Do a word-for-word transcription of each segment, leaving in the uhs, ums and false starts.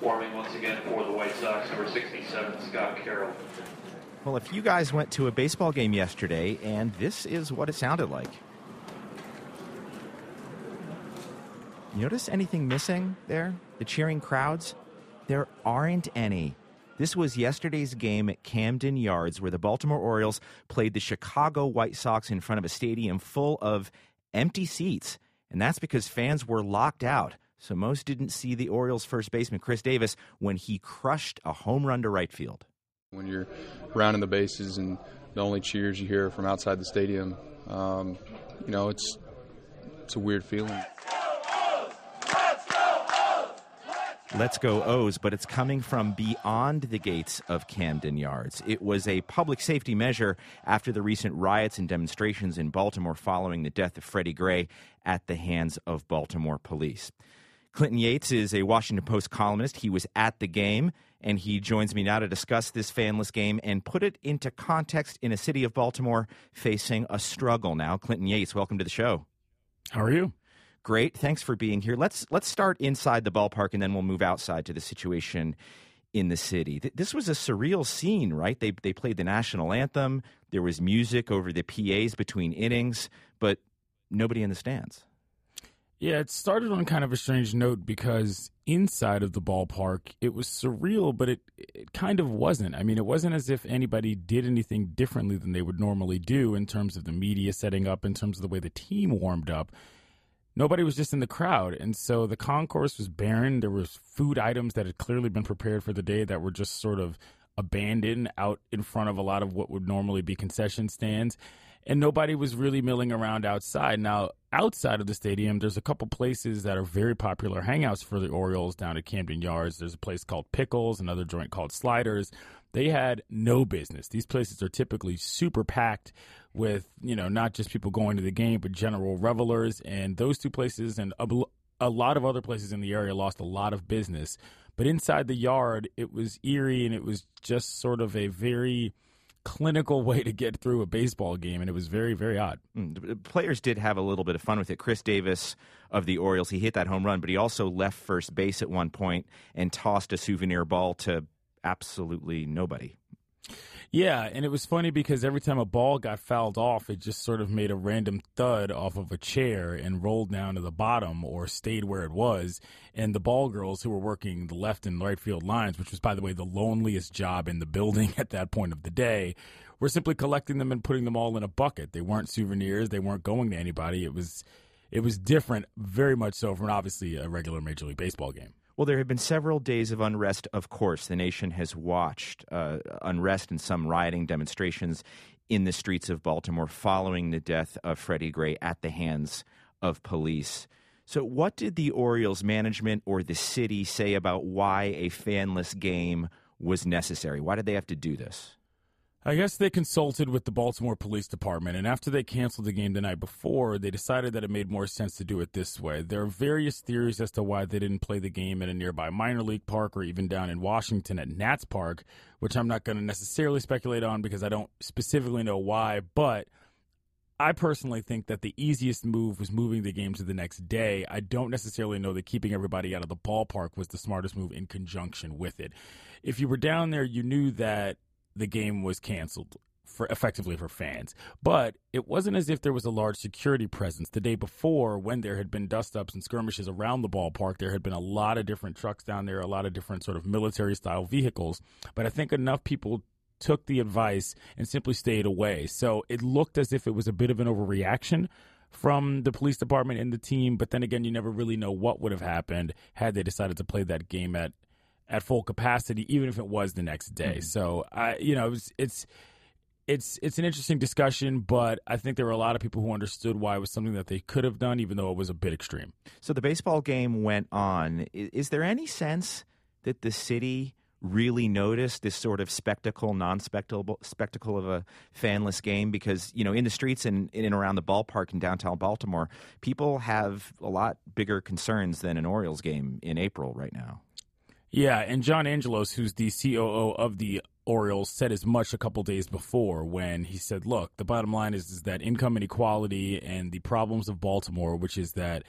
Warming once again for the White Sox, number sixty-seven, Scott Carroll. Well, if you guys went to a baseball game yesterday, and this is what it sounded like. You notice anything missing there? The cheering crowds? There aren't any. This was yesterday's game at Camden Yards, where the Baltimore Orioles played the Chicago White Sox in front of a stadium full of empty seats. And that's because fans were locked out. So most didn't see the Orioles' first baseman, Chris Davis, when he crushed a home run to right field. When you're rounding the bases and the only cheers you hear from outside the stadium, um, you know, it's it's a weird feeling. Let's go O's, but it's coming from beyond the gates of Camden Yards. It was a public safety measure after the recent riots and demonstrations in Baltimore following the death of Freddie Gray at the hands of Baltimore police. Clinton Yates is a Washington Post columnist. He was at the game, and he joins me now to discuss this fanless game and put it into context in a city of Baltimore facing a struggle now. Clinton Yates, welcome to the show. How are you? Great. Thanks for being here. Let's let's start inside the ballpark, and then we'll move outside to the situation in the city. This was a surreal scene, right? They they played the national anthem. There was music over the P As between innings, but nobody in the stands. Yeah, it started on kind of a strange note because inside of the ballpark, it was surreal, but it, it kind of wasn't. I mean, it wasn't as if anybody did anything differently than they would normally do in terms of the media setting up, in terms of the way the team warmed up. Nobody was just in the crowd, and so the concourse was barren. There was food items that had clearly been prepared for the day that were just sort of abandoned out in front of a lot of what would normally be concession stands, and nobody was really milling around outside. Now, outside of the stadium, there's a couple places that are very popular hangouts for the Orioles down at Camden Yards. There's a place called Pickles, another joint called Sliders. They had no business. These places are typically super packed with, you know, not just people going to the game, but general revelers. And those two places and a, a lot of other places in the area lost a lot of business. But inside the yard, it was eerie, and it was just sort of a very clinical way to get through a baseball game, and it was very, very odd. Mm, the players did have a little bit of fun with it. Chris Davis of the Orioles, he hit that home run, but he also left first base at one point and tossed a souvenir ball to absolutely nobody. Yeah, and it was funny because every time a ball got fouled off, it just sort of made a random thud off of a chair and rolled down to the bottom or stayed where it was. And the ball girls who were working the left and right field lines, which was, by the way, the loneliest job in the building at that point of the day, were simply collecting them and putting them all in a bucket. They weren't souvenirs. They weren't going to anybody. It was, it was different, very much so, from obviously a regular Major League Baseball game. Well, there have been several days of unrest, of course. The nation has watched uh, unrest and some rioting demonstrations in the streets of Baltimore following the death of Freddie Gray at the hands of police. So what did the Orioles management or the city say about why a fanless game was necessary? Why did they have to do this? I guess they consulted with the Baltimore Police Department, and after they canceled the game the night before, they decided that it made more sense to do it this way. There are various theories as to why they didn't play the game at a nearby minor league park or even down in Washington at Nats Park, which I'm not going to necessarily speculate on because I don't specifically know why, but I personally think that the easiest move was moving the game to the next day. I don't necessarily know that keeping everybody out of the ballpark was the smartest move in conjunction with it. If you were down there, you knew that the game was canceled for effectively for fans. But it wasn't as if there was a large security presence. The day before, when there had been dust-ups and skirmishes around the ballpark, there had been a lot of different trucks down there, a lot of different sort of military-style vehicles. But I think enough people took the advice and simply stayed away. So it looked as if it was a bit of an overreaction from the police department and the team. But then again, you never really know what would have happened had they decided to play that game at at full capacity, even if it was the next day. Mm-hmm. So, I, you know, it was, it's it's it's an interesting discussion, but I think there were a lot of people who understood why it was something that they could have done, even though it was a bit extreme. So the baseball game went on. Is, is there any sense that the city really noticed this sort of spectacle, non-spectacle spectacle of a fanless game? Because, you know, in the streets and in and around the ballpark in downtown Baltimore, people have a lot bigger concerns than an Orioles game in April right now. Yeah, and John Angelos, who's the C O O of the Orioles, said as much a couple days before when he said, look, the bottom line is, is that income inequality and the problems of Baltimore, which is that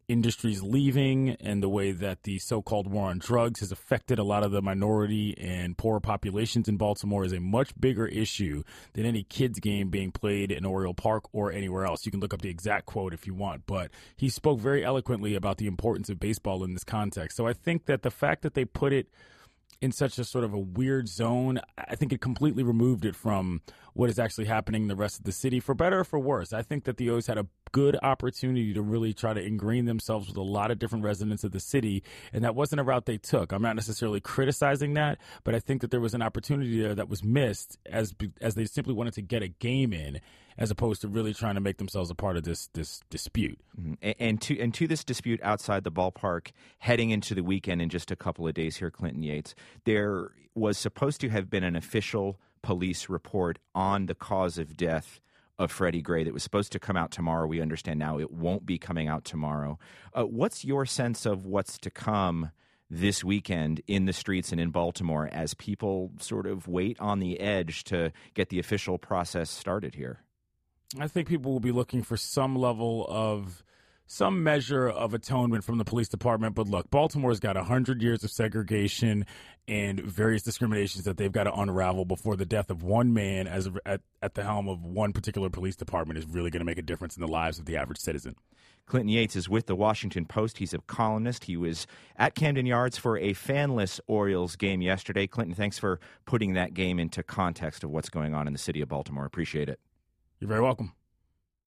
industries leaving and the way that the so-called war on drugs has affected a lot of the minority and poor populations in Baltimore is a much bigger issue than any kids game being played in Oriole Park or anywhere else. You can look up the exact quote if you want, but he spoke very eloquently about the importance of baseball in this context. So I think that the fact that they put it in such a sort of a weird zone, I think it completely removed it from what is actually happening in the rest of the city, for better or for worse. I think that the O's had a good opportunity to really try to ingrain themselves with a lot of different residents of the city, and that wasn't a route they took. I'm not necessarily criticizing that, but I think that there was an opportunity there that was missed as as they simply wanted to get a game in, as opposed to really trying to make themselves a part of this this dispute. Mm-hmm. And, and to and to this dispute outside the ballpark, heading into the weekend in just a couple of days here, Clinton Yates, there was supposed to have been an official police report on the cause of death of Freddie Gray that was supposed to come out tomorrow. We understand now it won't be coming out tomorrow. Uh, what's your sense of what's to come this weekend in the streets and in Baltimore as people sort of wait on the edge to get the official process started here? I think people will be looking for some level of some measure of atonement from the police department. But look, Baltimore's got one hundred years of segregation and various discriminations that they've got to unravel before the death of one man as a, at, at the helm of one particular police department is really going to make a difference in the lives of the average citizen. Clinton Yates is with the Washington Post. He's a columnist. He was at Camden Yards for a fanless Orioles game yesterday. Clinton, thanks for putting that game into context of what's going on in the city of Baltimore. Appreciate it. You're very welcome.